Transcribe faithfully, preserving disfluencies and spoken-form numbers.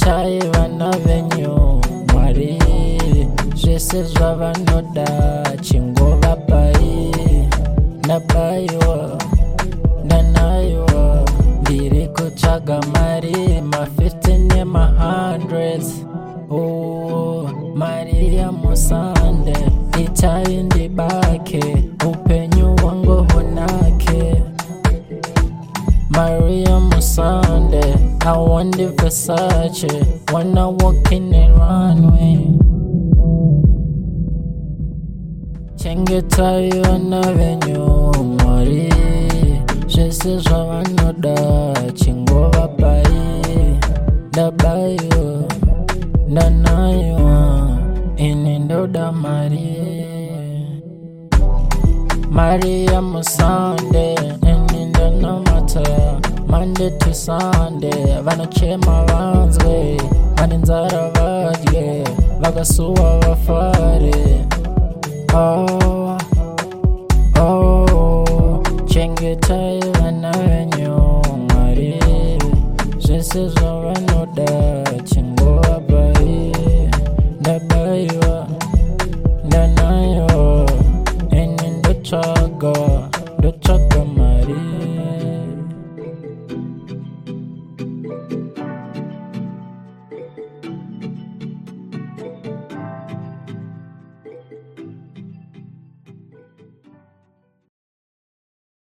itai vana venyu Mwari zvese zvavanoda chingova pai nabayiwa ndanayiwa ndiri kutsvaga mari mafifty nemahundreds oh, mari yamusande itai ndibake upenyu wangu hunake Maria Musande, I want the Versace when I walk in the runway. Chengetayo na venyu Mwari zvese zvavanoda chingova pai ndabayo ndanayo ini ndoda mari Maria Musande ini ndanamata Monday to Sunday vanachema vanzwe vaninzara vadye vakasuwa vafare oh, oh, chengetai vana venyu Mwari zvese zvavanoda